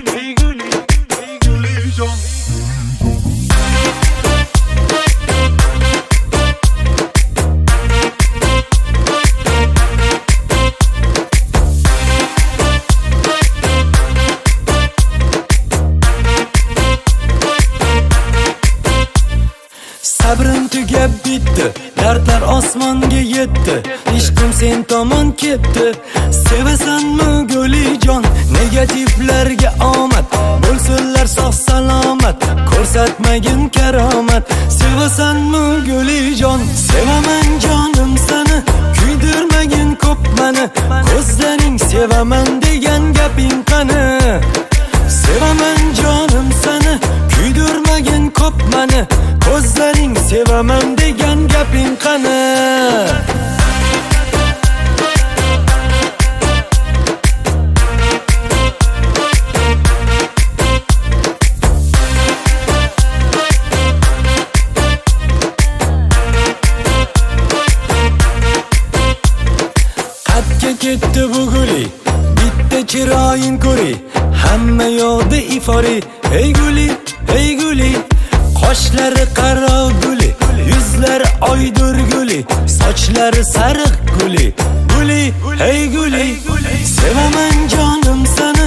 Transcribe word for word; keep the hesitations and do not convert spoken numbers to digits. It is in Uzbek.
ey guli, ey gulijon. Sabrim tugab bitdi, dardlar osmonga yetdi. Ishqim sen tomon ketdi. Sevasanmi gulijon? Negativlarga omad, bo'lsinlar sog' salomat, ko'rsatmagin karomat. Sevasanmi gulijon? Sevaman jonim seni, kuydirmagin ko'p meni. Ko'zlaring sevaman degan gaping qani? Sevaman jonim seni, kuydirmagin ko'p meni. Ko'zlaring sevaman degan gaping qani? Qatga ketdi bu guli, bitta chiroying ko'ri, hamma yoqda ifori. Ey guli, ey guli, qoshlari qaro guli, yuzlari oydur guli, sochlari sariq guli. Guli, ey guli, sevaman jonim seni,